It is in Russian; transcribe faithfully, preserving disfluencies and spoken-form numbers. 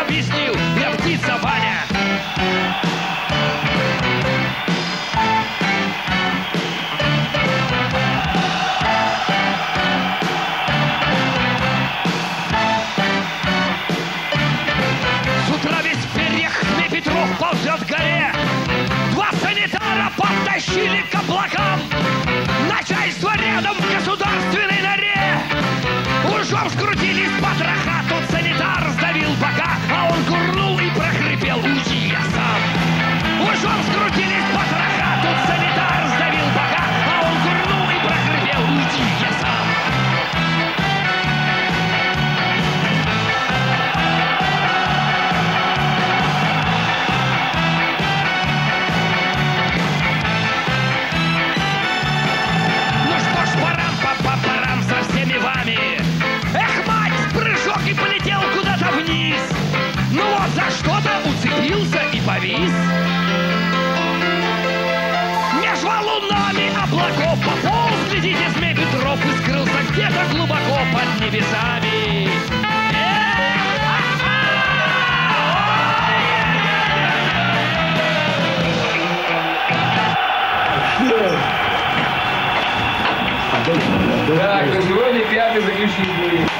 объяснил, я птица Ваня. С утра весь в перьях Змей Петров ползет к горе. Два санитара подтащили к облакам. Начальство рядом в государственной норе. Ужом скрутили с потроха. Тут санитар сдавил бока, а он курнул и прохрипел: уйди, я сам. Ужом скрутили с потроха. Тут санитар сдавил бока, а он курнул и прохрипел: уйди, я сам. Ну что ж, парам, папа, парам со всеми вами. Эх, мать, прыжок и полетел куда-то вниз. Ну вот за что-то уцепился и повис. Меж валунами облаков пополз, глядите, Змей Петров, и скрылся где-то глубоко под небесами. Так, на сегодня пятый заключительный.